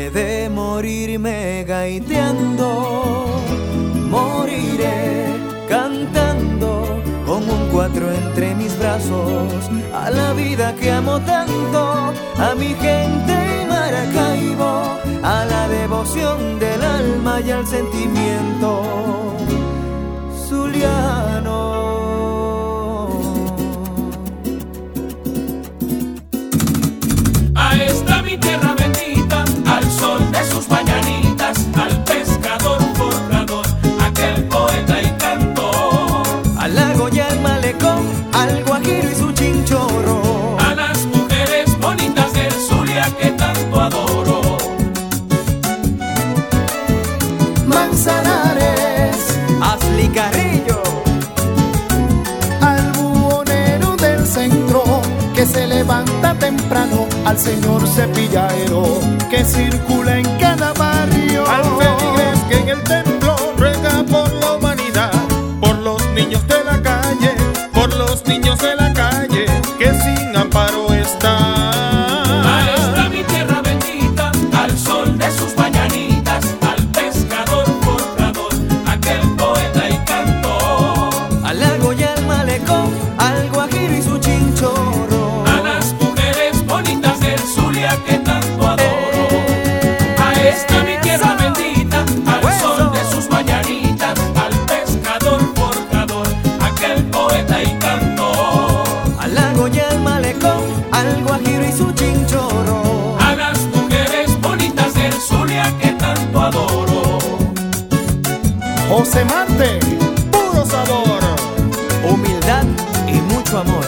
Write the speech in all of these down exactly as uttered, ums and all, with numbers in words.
he de morirme gaiteando, moriré cantando con un cuatro entre mis brazos, a la vida que amo tanto, a mi gente y Maracaibo, a la devoción del alma y al sentimiento zuliano. A esta mi tierra bendita, al sol de sus mañanitas, al pescador forjador, aquel poeta y cantor, Al lago y al malecón, al guajiro y su chinchorro, a las mujeres bonitas del Zulia que tanto adoro. Manzanares, Asli Carrillo, al buhonero del centro que se levanta temprano, al señor cepillaero que circula en cada barrio, al feligrés que en el templo ruega por la humanidad, por los niños de la calle, por los niños de la calle que sin amparo están. A esta mi tierra bendita, al sol de sus mañanitas, al pescador forjador, aquel poeta y cantor, al lago y al malecón, al guajiro y su chinchorro, a las mujeres bonitas del Zulia que tanto adoro. A esta mi tierra bendita, al sol de sus mañanitas, al pescador forjador, aquel poeta y cantor, al lago y al malecón, al guajiro y su chinchorro, a las mujeres bonitas del Zulia que tanto adoro. José Marte, Puro sabor. humildad y mucho amor.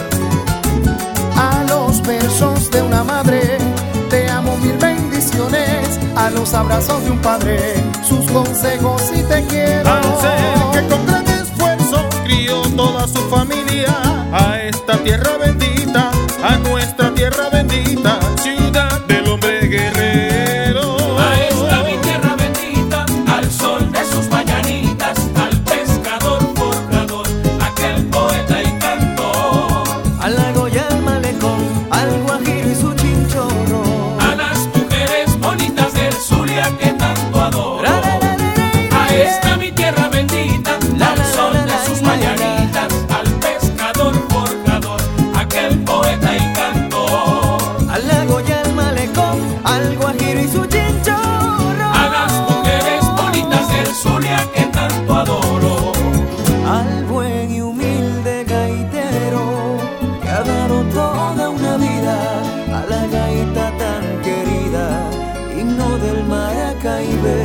a los versos de una madre, te amo, mil bendiciones, a los abrazos de un padre, sus consejos y te quiero. Al ser que con gran esfuerzo crió toda su familia, a esta tierra bendita, a nuestra tierra bendita, ciudad del hombre guerrero. A esta mi tierra bendita, al sol de sus mañanitas, al pescador forjador, aquel poeta y cantor, Al lago y al malecón, al guajiro y su chinchorro, a las mujeres bonitas del Zulia que tanto adoro. A esta mi tierra bendita, al sol de sus mañanitas, al pescador forjador, aquel poeta y cantor, al lago y al malecón, al guajiro y su chinchorro, a las mujeres bonitas del Zulia que tanto adoro. al buen y humilde gaitero que ha dado toda una vida a la gaita tan querida, himno del Maracaibo.